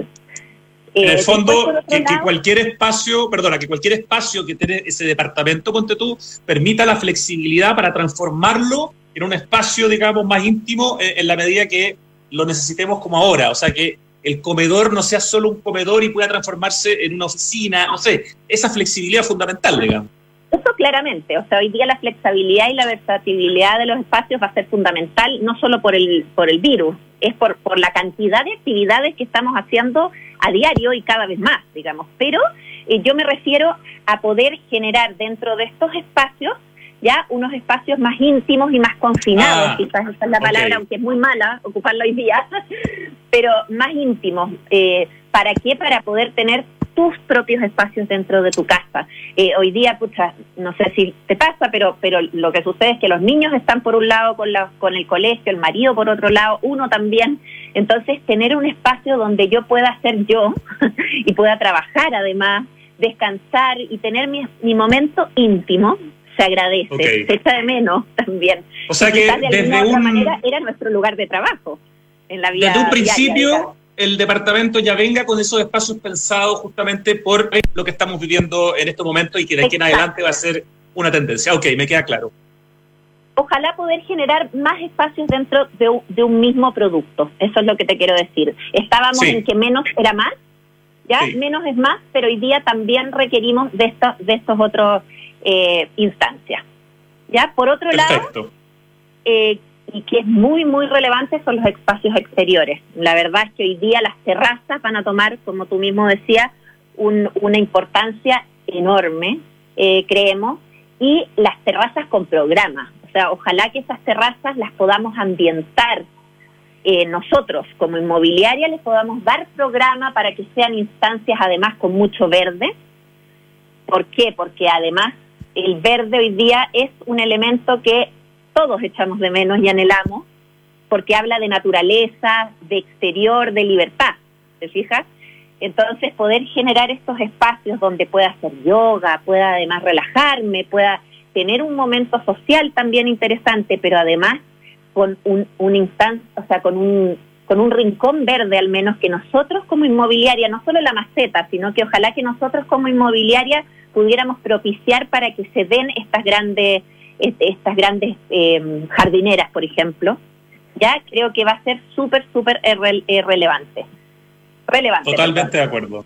En el fondo, después, que, lado, que cualquier espacio, perdona, que cualquier espacio que tiene ese departamento, ponte tú, permita la flexibilidad para transformarlo en un espacio, digamos, más íntimo en, en la medida que lo necesitemos como ahora. O sea, que el comedor no sea solo un comedor y pueda transformarse en una oficina, no sé, esa flexibilidad es fundamental, digamos. Eso claramente, o sea, hoy día la flexibilidad y la versatilidad de los espacios va a ser fundamental, no solo por el por el virus, es por, por la cantidad de actividades que estamos haciendo a diario y cada vez más, digamos. Pero eh, yo me refiero a poder generar dentro de estos espacios ya unos espacios más íntimos y más confinados, ah, quizás esa es la palabra, okay. aunque es muy mala ocuparla hoy día, pero más íntimos. Eh, ¿Para qué? Para poder tener tus propios espacios dentro de tu casa. Eh, hoy día, pucha, no sé si te pasa, pero pero lo que sucede es que los niños están por un lado con, la, con el colegio, el marido por otro lado, uno también. Entonces, tener un espacio donde yo pueda ser yo y pueda trabajar además, descansar y tener mi, mi momento íntimo, se agradece, okay. se echa de menos también. O sea que de desde otra un... manera era nuestro lugar de trabajo en la vida. Desde un principio... diaria, el departamento ya venga con esos espacios pensados justamente por lo que estamos viviendo en estos momentos y que de aquí en adelante va a ser una tendencia. Ok, me queda claro. Ojalá poder generar más espacios dentro de, de un mismo producto. Eso es lo que te quiero decir. Estábamos sí. en que menos era más, ya sí. menos es más, pero hoy día también requerimos de estos de estos otros eh, instancias. Ya, por otro Perfecto. lado, eh, y que es muy, muy relevante son los espacios exteriores. La verdad es que hoy día las terrazas van a tomar, como tú mismo decías, un, una importancia enorme, eh, creemos, y las terrazas con programa. O sea, ojalá que esas terrazas las podamos ambientar eh, nosotros, como inmobiliaria, les podamos dar programa para que sean instancias, además, con mucho verde. ¿Por qué? Porque además el verde hoy día es un elemento que todos echamos de menos y anhelamos, porque habla de naturaleza, de exterior, de libertad, ¿te fijas? Entonces, poder generar estos espacios donde pueda hacer yoga, pueda además relajarme, pueda tener un momento social también interesante, pero además con un, un instante, o sea, con un, con un rincón verde al menos, que nosotros como inmobiliaria, no solo la maceta, sino que ojalá que nosotros como inmobiliaria pudiéramos propiciar para que se den estas grandes estas grandes eh, jardineras, por ejemplo, ya creo que va a ser súper, súper irre- irrelevante. Relevante. Totalmente perdón. de acuerdo.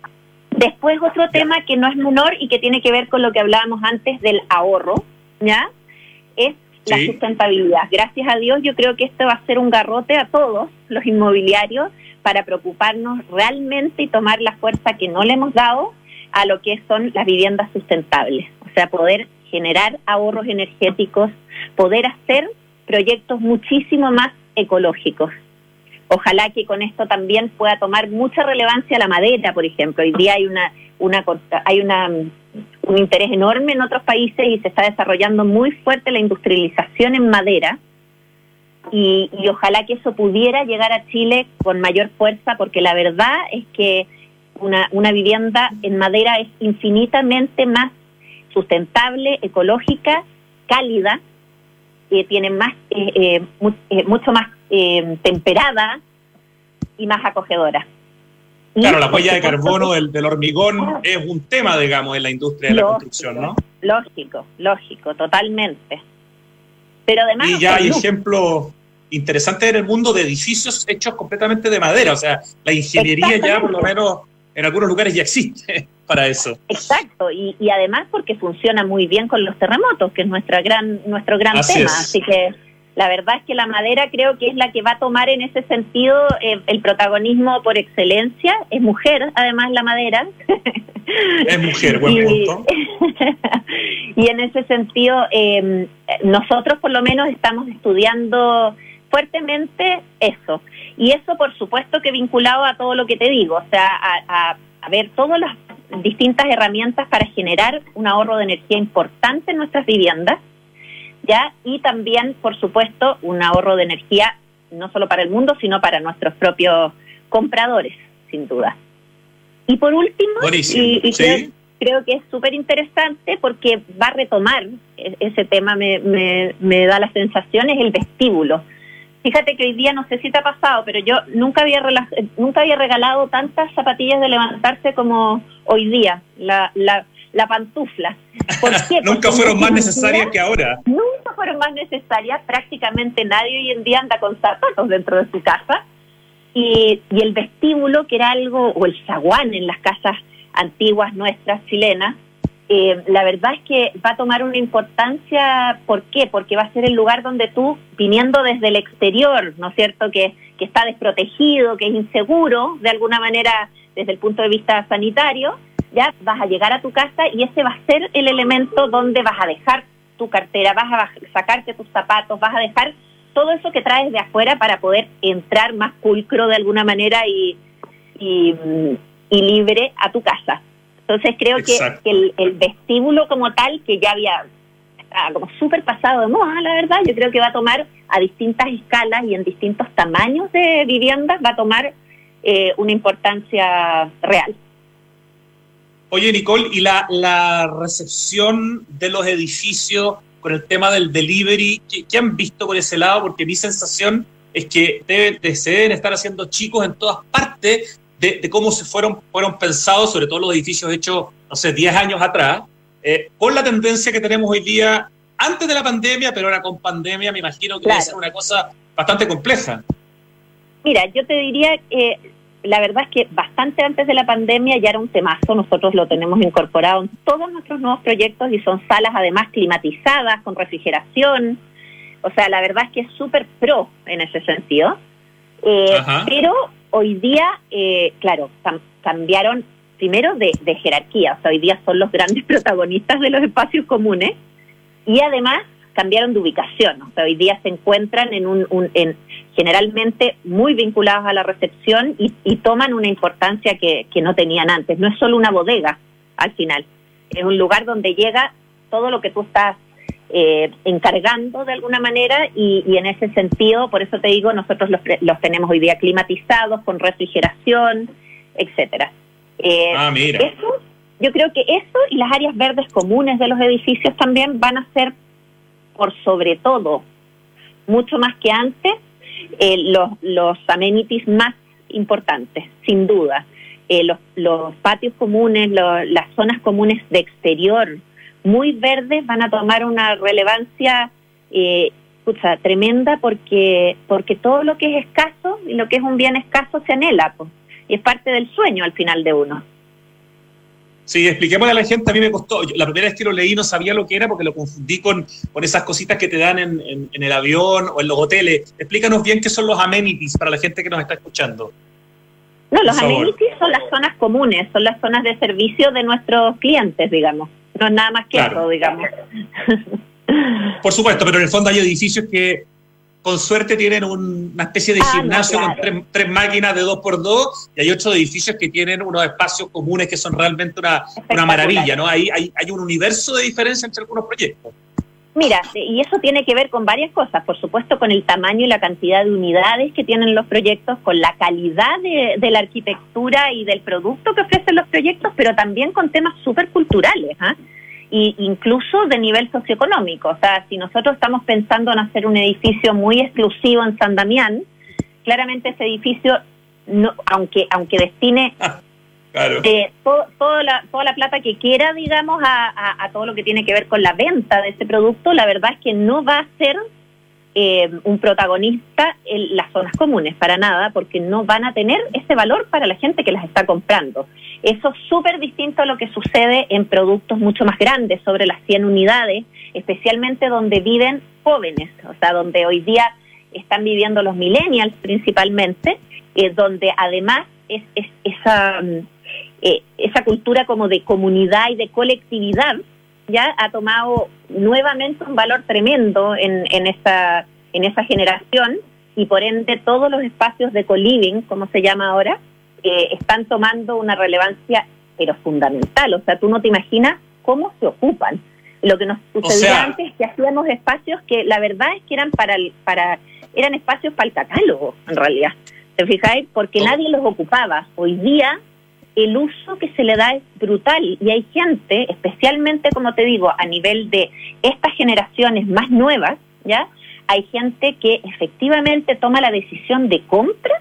Después otro ya. tema que no es menor y que tiene que ver con lo que hablábamos antes del ahorro, ¿ya? Es sí. la sustentabilidad. Gracias a Dios yo creo que esto va a ser un garrote a todos los inmobiliarios para preocuparnos realmente y tomar la fuerza que no le hemos dado a lo que son las viviendas sustentables. O sea, poder generar ahorros energéticos, poder hacer proyectos muchísimo más ecológicos. Ojalá que con esto también pueda tomar mucha relevancia la madera, por ejemplo. Hoy día hay una, una hay una un interés enorme en otros países y se está desarrollando muy fuerte la industrialización en madera, y, y ojalá que eso pudiera llegar a Chile con mayor fuerza, porque la verdad es que una, una vivienda en madera es infinitamente más sustentable, ecológica, cálida, que tiene más, eh, eh, mu eh, mucho más eh, temperada y más acogedora. Claro, la huella de carbono del, del hormigón es un tema, digamos, en la industria de la lógico, construcción, ¿no? Lógico, lógico, totalmente. Pero además... Y ya hay ejemplos interesantes en el mundo de edificios hechos completamente de madera, o sea, la ingeniería ya por lo menos en algunos lugares ya existe para eso. Exacto, y, y además porque funciona muy bien con los terremotos, que es nuestra gran, nuestro gran Así tema, es. Así que... La verdad es que la madera creo que es la que va a tomar en ese sentido eh, el protagonismo por excelencia. Es mujer, además, la madera. Es mujer, buen y, punto. Y en ese sentido, eh, nosotros por lo menos estamos estudiando fuertemente eso. Y eso, por supuesto, que vinculado a todo lo que te digo, o sea, a, a, a ver todas las distintas herramientas para generar un ahorro de energía importante en nuestras viviendas. ¿Ya? Y también, por supuesto, un ahorro de energía no solo para el mundo, sino para nuestros propios compradores, sin duda. Y por último, Buenísimo. y, y ¿Sí? creo, creo que es súper interesante porque va a retomar ese tema, me, me, me da la sensación, es el vestíbulo. Fíjate que hoy día, no sé si te ha pasado, pero yo nunca había nunca había regalado tantas zapatillas de levantarse como hoy día, la, la, la pantufla. ¿Por qué? Nunca fueron más necesarias que ahora. Nunca fueron más necesarias. Prácticamente nadie hoy en día anda con zapatos dentro de su casa. Y, y el vestíbulo, que era algo, o el zaguán en las casas antiguas nuestras chilenas, eh, la verdad es que va a tomar una importancia. ¿Por qué? Porque va a ser el lugar donde tú, viniendo desde el exterior, ¿no es cierto?, que, que está desprotegido, que es inseguro, de alguna manera, desde el punto de vista sanitario, ya vas a llegar a tu casa y ese va a ser el elemento donde vas a dejar tu cartera, vas a sacarte tus zapatos, vas a dejar todo eso que traes de afuera para poder entrar más pulcro de alguna manera y, y, y libre a tu casa. Entonces creo que, que el, el vestíbulo como tal, que ya había estaba como súper pasado de moda, la verdad, yo creo que va a tomar a distintas escalas y en distintos tamaños de viviendas, va a tomar eh, una importancia real. Oye, Nicole, ¿y la, la recepción de los edificios con el tema del delivery? ¿Qué, qué han visto por ese lado? Porque mi sensación es que deben, de, se deben estar haciendo chicos en todas partes de, de cómo se fueron, fueron pensados, sobre todo los edificios hechos, no sé, diez años atrás, eh, con la tendencia que tenemos hoy día, antes de la pandemia, pero ahora con pandemia me imagino que claro, debe ser una cosa bastante compleja. Mira, yo te diría que... Eh, la verdad es que bastante antes de la pandemia ya era un temazo, nosotros lo tenemos incorporado en todos nuestros nuevos proyectos y son salas además climatizadas, con refrigeración, o sea, la verdad es que es súper pro en ese sentido, eh, pero hoy día, eh, claro, cam cambiaron primero de, de jerarquía, o sea, hoy día son los grandes protagonistas de los espacios comunes y además cambiaron de ubicación, o sea, hoy día se encuentran en un, un en, generalmente muy vinculados a la recepción y, y toman una importancia que, que no tenían antes. No es solo una bodega, al final. Es un lugar donde llega todo lo que tú estás eh, encargando de alguna manera y, y en ese sentido, por eso te digo, nosotros los, los tenemos hoy día climatizados, con refrigeración, etcétera. Eh, ah, mira. Eso, yo creo que eso y las áreas verdes comunes de los edificios también van a ser, por sobre todo, mucho más que antes, eh, los, los amenities más importantes, sin duda. Eh, los, los patios comunes, lo, las zonas comunes de exterior, muy verdes, van a tomar una relevancia eh, escucha, tremenda porque, porque todo lo que es escaso y lo que es un bien escaso se anhela, pues, y es parte del sueño al final de uno. Sí, expliquémosle a la gente, a mí me costó, la primera vez que lo leí no sabía lo que era porque lo confundí con, con esas cositas que te dan en, en, en el avión o en los hoteles. Explícanos bien qué son los amenities para la gente que nos está escuchando. No, los amenities son las zonas comunes, son las zonas de servicio de nuestros clientes, digamos. No es nada más que claro. eso, digamos. Por supuesto, pero en el fondo hay edificios que con suerte tienen un, una especie de ah, gimnasio no, claro. con tres, tres máquinas de dos por dos y hay otros edificios que tienen unos espacios comunes que son realmente una, una maravilla, ¿no? Hay, hay, hay un universo de diferencia entre algunos proyectos. Mira, y eso tiene que ver con varias cosas, por supuesto con el tamaño y la cantidad de unidades que tienen los proyectos, con la calidad de, de la arquitectura y del producto que ofrecen los proyectos, pero también con temas súper culturales, ¿eh? Y incluso de nivel socioeconómico. O sea, si nosotros estamos pensando en hacer un edificio muy exclusivo en San Damián, claramente ese edificio, no, aunque aunque destine ah, claro. eh, todo, todo la, toda la plata que quiera, digamos, a, a, a todo lo que tiene que ver con la venta de ese producto, la verdad es que no va a ser eh, un protagonista en las zonas comunes, para nada, porque no van a tener ese valor para la gente que las está comprando. Eso es súper distinto a lo que sucede en productos mucho más grandes, sobre las cien unidades, especialmente donde viven jóvenes, o sea, donde hoy día están viviendo los millennials principalmente, eh, donde además es, es esa, eh, esa cultura como de comunidad y de colectividad ya ha tomado nuevamente un valor tremendo en, en, esa, en esa generación, y por ende todos los espacios de co-living, como se llama ahora, eh, están tomando una relevancia pero fundamental. O sea, tú no te imaginas cómo se ocupan. Lo que nos sucedía o sea, antes, que hacíamos espacios que la verdad es que eran para el, para eran espacios para el catálogo, en realidad. ¿Te fijáis? Porque oh. nadie los ocupaba. Hoy día el uso que se le da es brutal, y hay gente, especialmente, como te digo, a nivel de estas generaciones más nuevas, ¿ya? Hay gente que efectivamente toma la decisión de compra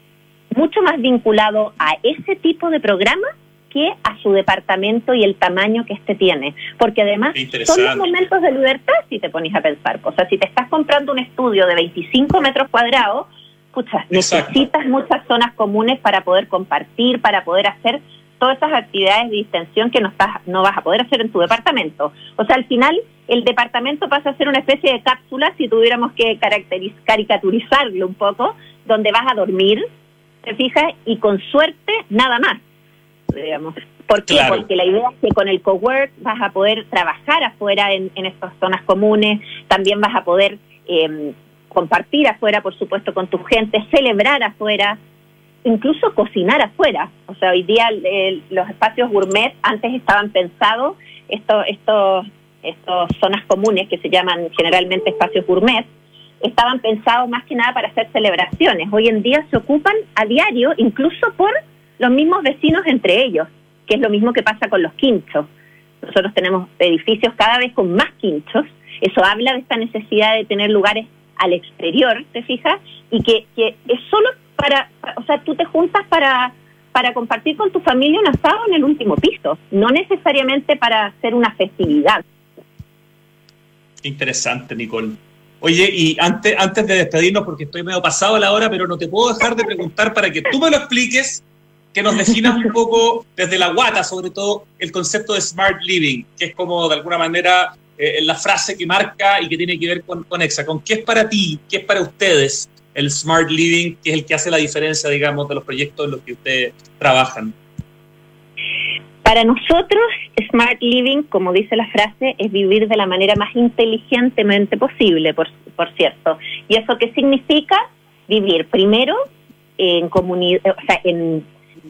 mucho más vinculado a ese tipo de programa que a su departamento y el tamaño que éste tiene. Porque además son los momentos de libertad, si te pones a pensar. O sea, si te estás comprando un estudio de veinticinco metros cuadrados, pucha, necesitas muchas zonas comunes para poder compartir, para poder hacer todas esas actividades de distensión que no estás, no vas a poder hacer en tu departamento. O sea, al final, el departamento pasa a ser una especie de cápsula, si tuviéramos que caracteriz- caricaturizarlo un poco, donde vas a dormir, ¿te fijas? Y con suerte, nada más, digamos. ¿Por qué? Claro. Porque la idea es que con el cowork vas a poder trabajar afuera en, en estas zonas comunes, también vas a poder eh, compartir afuera, por supuesto, con tu gente, celebrar afuera, incluso cocinar afuera. O sea, hoy día eh, los espacios gourmet antes estaban pensados, estos estos estos zonas comunes que se llaman generalmente espacios gourmet, estaban pensados más que nada para hacer celebraciones. Hoy en día se ocupan a diario, incluso por los mismos vecinos entre ellos, que es lo mismo que pasa con los quinchos. Nosotros tenemos edificios cada vez con más quinchos. Eso habla de esta necesidad de tener lugares al exterior, ¿te fijas? Y que, que es solo para, o sea, tú te juntas para, para compartir con tu familia un asado en el último piso, no necesariamente para hacer una festividad. Interesante, Nicole. Oye, y antes, antes de despedirnos, porque estoy medio pasado a la hora, pero no te puedo dejar de preguntar para que tú me lo expliques, que nos definas un poco desde la guata, sobre todo, el concepto de Smart Living, que es como, de alguna manera, eh, la frase que marca y que tiene que ver con, con Exa. ¿Con qué es para ti, qué es para ustedes el Smart Living, que es el que hace la diferencia, digamos, de los proyectos en los que ustedes trabajan? Para nosotros, Smart Living, como dice la frase, es vivir de la manera más inteligentemente posible, por, por cierto. ¿Y eso qué significa? Vivir primero en comunidad, o sea, en,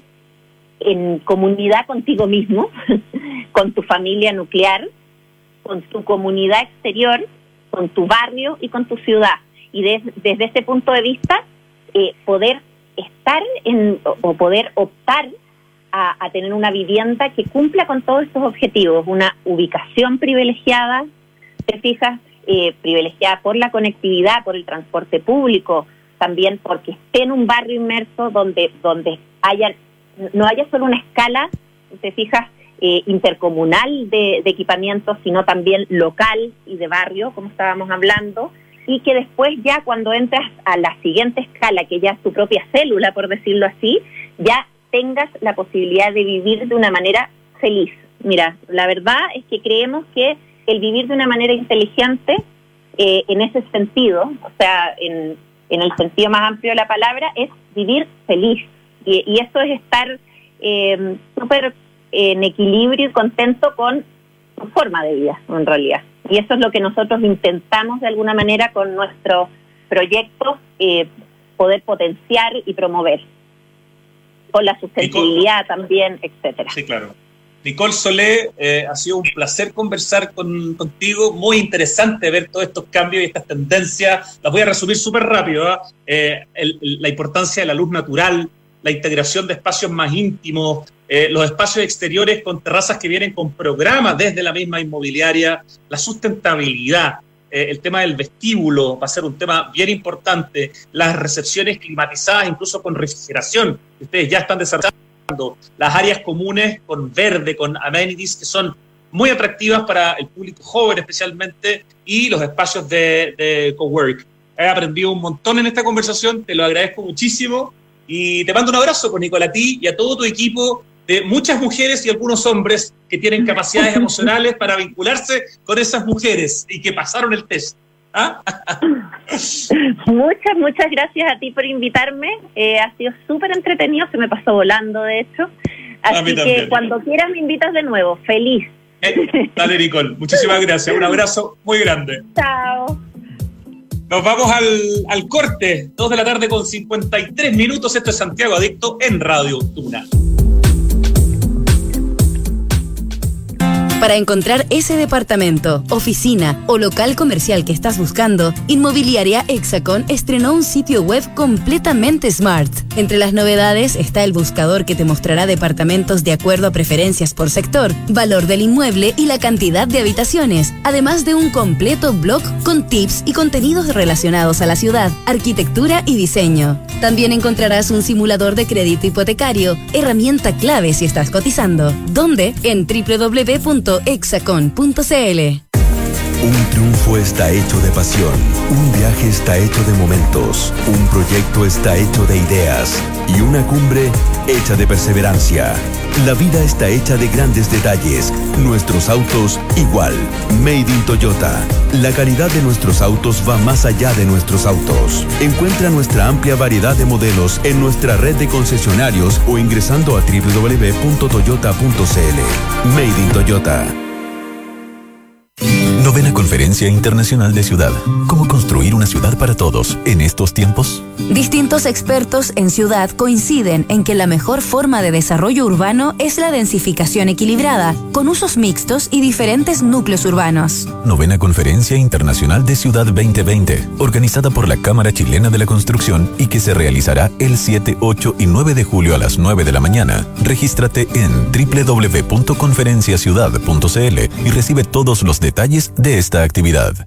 en comunidad contigo mismo, con tu familia nuclear, con tu comunidad exterior, con tu barrio y con tu ciudad. Y des, desde ese punto de vista, eh, poder estar en, o poder optar A, a tener una vivienda que cumpla con todos estos objetivos, una ubicación privilegiada, te fijas, eh, privilegiada por la conectividad, por el transporte público, también porque esté en un barrio inmerso donde donde haya no haya solo una escala, te fijas, eh, intercomunal de, de equipamientos, sino también local y de barrio, como estábamos hablando, y que después ya cuando entras a la siguiente escala, que ya es tu propia célula, por decirlo así, ya tengas la posibilidad de vivir de una manera feliz. Mira, la verdad es que creemos que el vivir de una manera inteligente, eh, en ese sentido, o sea, en, en el sentido más amplio de la palabra, es vivir feliz. Y, y eso es estar eh, súper eh, en equilibrio y contento con tu forma de vida, en realidad. Y eso es lo que nosotros intentamos de alguna manera con nuestros proyectos, eh, poder potenciar y promover. Con la sustentabilidad también, etcétera. Sí, claro. Nicole Solé, eh, ha sido un placer conversar con, contigo, muy interesante ver todos estos cambios y estas tendencias. Las voy a resumir súper rápido, ¿eh? Eh, el, el, la importancia de la luz natural, la integración de espacios más íntimos, eh, los espacios exteriores con terrazas que vienen con programas desde la misma inmobiliaria, la sustentabilidad, eh, el tema del vestíbulo va a ser un tema bien importante, las recepciones climatizadas incluso con refrigeración, que ustedes ya están desarrollando, las áreas comunes con verde, con amenities que son muy atractivas para el público joven especialmente, y los espacios de, de cowork. He aprendido un montón en esta conversación, te lo agradezco muchísimo y te mando un abrazo, con Nicole, a ti y a todo tu equipo de muchas mujeres y algunos hombres que tienen capacidades emocionales para vincularse con esas mujeres y que pasaron el test. ¿Ah? Muchas, muchas gracias a ti por invitarme. Eh, ha sido súper entretenido, se me pasó volando, de hecho. Así que cuando quieras me invitas de nuevo. Feliz. Eh, dale, Nicole. Muchísimas gracias. Un abrazo muy grande. Chao. Nos vamos al, al corte. Dos de la tarde con cincuenta y tres minutos. Esto es Santiago Adicto en Radio Tuna. Para encontrar ese departamento, oficina o local comercial que estás buscando, Inmobiliaria Hexacon estrenó un sitio web completamente smart. Entre las novedades está el buscador que te mostrará departamentos de acuerdo a preferencias por sector, valor del inmueble y la cantidad de habitaciones, además de un completo blog con tips y contenidos relacionados a la ciudad, arquitectura y diseño. También encontrarás un simulador de crédito hipotecario, herramienta clave si estás cotizando. ¿Dónde? En doble u doble u doble u punto hexacon punto c l. Un triunfo está hecho de pasión, un viaje está hecho de momentos, un proyecto está hecho de ideas y una cumbre hecha de perseverancia. La vida está hecha de grandes detalles, nuestros autos igual. Made in Toyota. La calidad de nuestros autos va más allá de nuestros autos. Encuentra nuestra amplia variedad de modelos en nuestra red de concesionarios o ingresando a doble u doble u doble u punto toyota punto c l. Made in Toyota. Novena Conferencia Internacional de Ciudad. ¿Cómo construir una ciudad para todos en estos tiempos? Distintos expertos en ciudad coinciden en que la mejor forma de desarrollo urbano es la densificación equilibrada, con usos mixtos y diferentes núcleos urbanos. Novena Conferencia Internacional de Ciudad veinte veinte, organizada por la Cámara Chilena de la Construcción y que se realizará el siete, ocho y nueve de julio a las nueve de la mañana. Regístrate en doble u doble u doble u punto conferencia ciudad punto c l y recibe todos los detalles de esta actividad.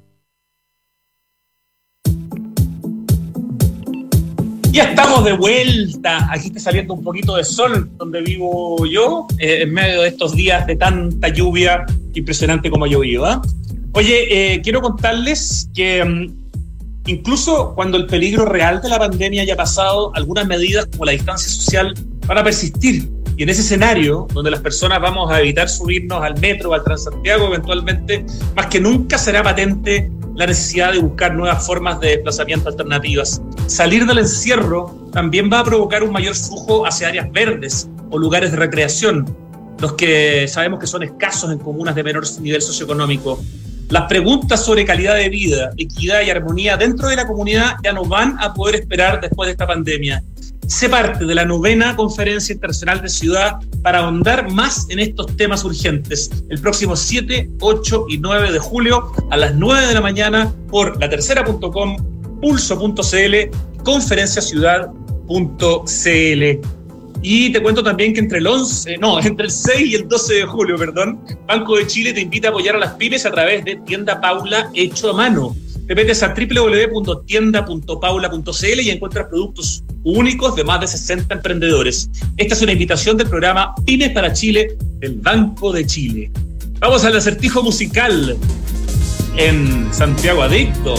Ya estamos de vuelta. Aquí está saliendo un poquito de sol donde vivo yo, eh, en medio de estos días de tanta lluvia impresionante como ha llovido, ¿eh? Oye, eh, quiero contarles que um, incluso cuando el peligro real de la pandemia haya pasado, algunas medidas como la distancia social van a persistir. Y en ese escenario, donde las personas vamos a evitar subirnos al metro o al Transantiago eventualmente, más que nunca será patente la necesidad de buscar nuevas formas de desplazamiento alternativas. Salir del encierro también va a provocar un mayor flujo hacia áreas verdes o lugares de recreación, los que sabemos que son escasos en comunas de menor nivel socioeconómico. Las preguntas sobre calidad de vida, equidad y armonía dentro de la comunidad ya no van a poder esperar después de esta pandemia. Sé parte de la novena Conferencia Internacional de Ciudad para ahondar más en estos temas urgentes. El próximo siete, ocho y nueve de julio a las nueve de la mañana por la tercera punto com, pulso punto c l, conferencia ciudad punto c l. Y te cuento también que entre el once, no, entre el seis y el doce de julio, perdón, Banco de Chile te invita a apoyar a las pymes a través de Tienda Paula hecho a mano. Te metes a doble u doble u doble u punto tienda punto paula punto c l y encuentras productos únicos de más de sesenta emprendedores. Esta es una invitación del programa Pymes para Chile del Banco de Chile. Vamos al acertijo musical en Santiago Adicto.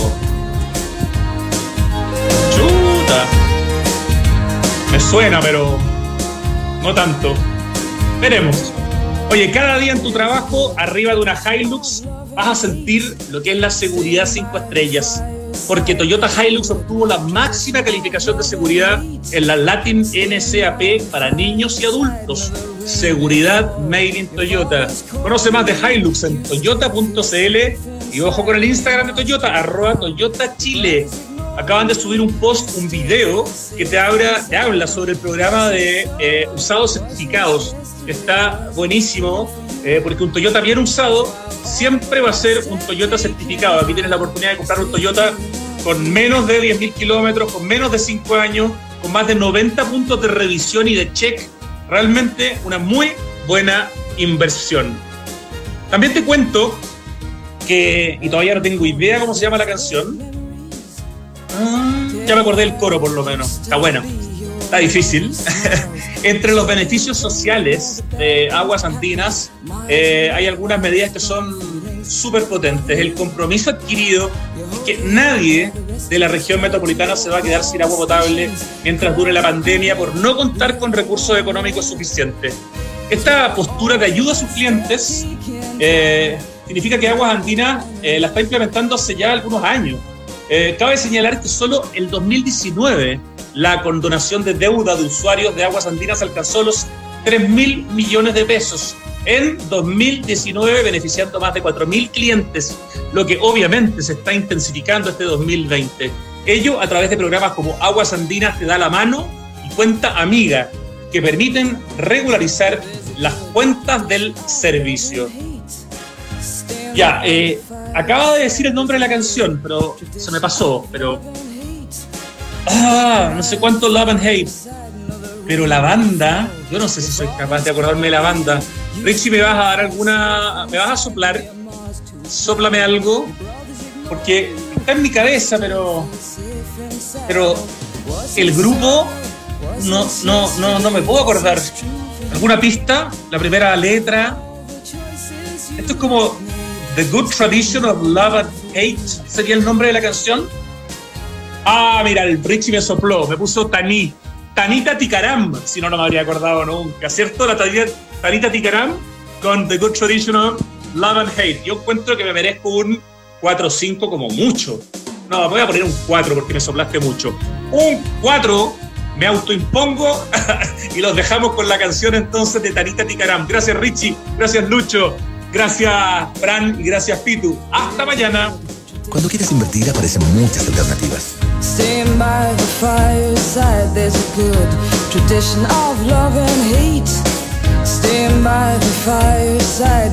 Chuta. Me suena, pero no tanto. Veremos. Oye, cada día en tu trabajo, arriba de una Hilux, vas a sentir lo que es la seguridad cinco estrellas, porque Toyota Hilux obtuvo la máxima calificación de seguridad en la Latin N C A P para niños y adultos. Seguridad made in Toyota. Conoce más de Hilux en toyota punto c l y ojo con el Instagram de Toyota, arroba Toyota Chile. acaban de subir un post, un video que te habla, te habla sobre el programa de eh, usados certificados. Está buenísimo, eh, porque un Toyota bien usado siempre va a ser un Toyota certificado. Aquí tienes la oportunidad de comprar un Toyota con menos de diez mil kilómetros, con menos de cinco años, con más de noventa puntos de revisión y de check. Realmente una muy buena inversión. También te cuento que, y todavía no tengo idea cómo se llama la canción, ah, ya me acordé del coro por lo menos, está bueno, está difícil. Entre los beneficios sociales de Aguas Andinas eh, hay algunas medidas que son súper potentes. El compromiso adquirido es que nadie de la región metropolitana se va a quedar sin agua potable mientras dure la pandemia por no contar con recursos económicos suficientes. Esta postura de ayuda a sus clientes eh, significa que Aguas Andinas eh, la está implementando hace ya algunos años. Eh, cabe señalar que solo el dos mil diecinueve la condonación de deuda de usuarios de Aguas Andinas alcanzó los tres mil millones de pesos en dos mil diecinueve, beneficiando a más de cuatro mil clientes, lo que obviamente se está intensificando este dos mil veinte. Ello a través de programas como Aguas Andinas Te da la mano y Cuenta Amiga, que permiten regularizar las cuentas del servicio. Ya, eh, acaba de decir el nombre de la canción, pero se me pasó, pero... Ah, no sé cuánto Love and Hate. Pero la banda, yo no sé si soy capaz de acordarme de la banda. Richie, ¿me vas a dar alguna... ¿Me vas a soplar? Sóplame algo, porque está en mi cabeza, pero... Pero el grupo no, no, no, no me puedo acordar. ¿Alguna pista? La primera letra. Esto es como The Good Tradition of Love and Hate, sería el nombre de la canción. Ah, mira, el Richie me sopló, me puso Taní. Tanita Tikaram, si no, no me habría acordado nunca, ¿cierto? La Tanita, Tanita Tikaram con The Good Tradition of Love and Hate. Yo encuentro que me merezco un cuatro o cinco como mucho. No, me voy a poner un cuatro porque me soplaste mucho. Un cuatro, me autoimpongo y los dejamos con la canción entonces de Tanita Tikaram. Gracias Richie, gracias Lucho, gracias Fran y gracias Pitu. Hasta mañana. Cuando quieres invertir aparecen muchas alternativas. Staying by the fireside, there's a good tradition of love and hate. Staying by the fireside.